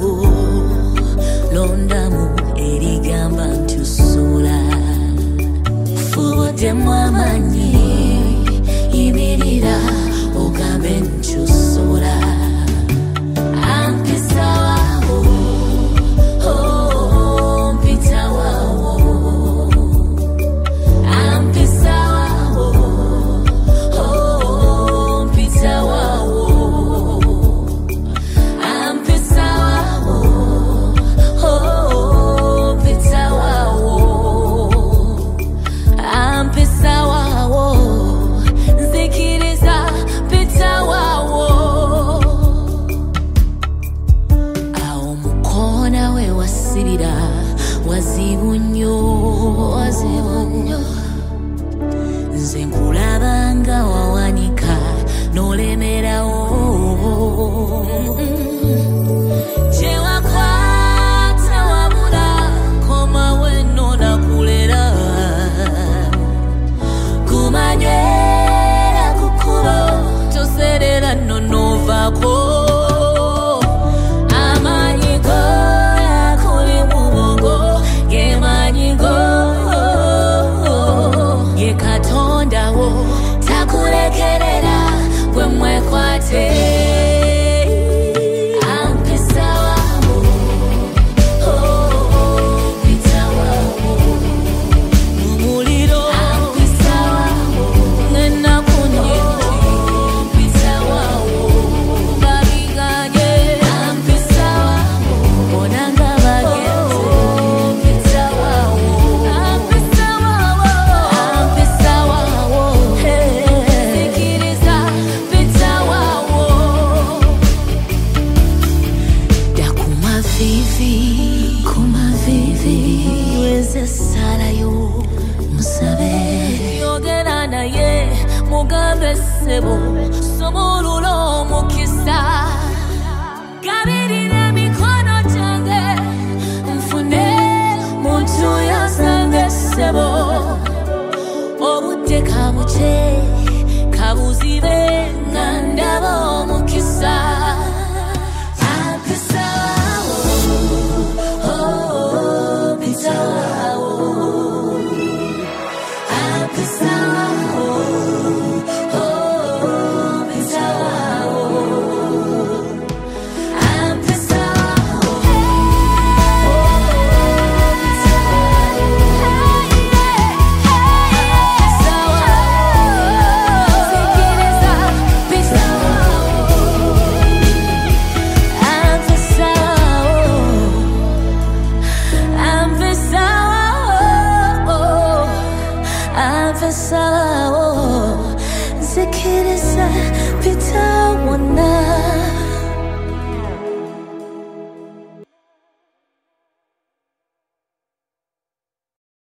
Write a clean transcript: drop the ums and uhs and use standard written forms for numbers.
londamu erigamba ntusula fuudemu amanyi yimirira ogambe ntusula ampisawawo mpitawawo ampisawawo mpitawawo ampisawawo mpitawawo ampisawawo nzikiriza pitawawo awo mukona we wasibira wazibu nnyo nze nkulabanga wawanika n'olemerawo gyewakwata wabula koma wenno nakulera kumanywera ku kkubo toserera nno n'ovaako amanyigo akuli mu bwongo ge manyigo ye katondawo takulekerera bwe mwekwate ampisawawo mpitawawo mu muliro ampisawawo ng'ennaku nnyingi mpitawawo babiganye ampisawawo bona nga bagenze mpitawawo ampisawawo ampisawawo sikiriza pitawawo kumavivi weze salayo musabe yogera naye mugambe ssebo somulula omukisa gabirira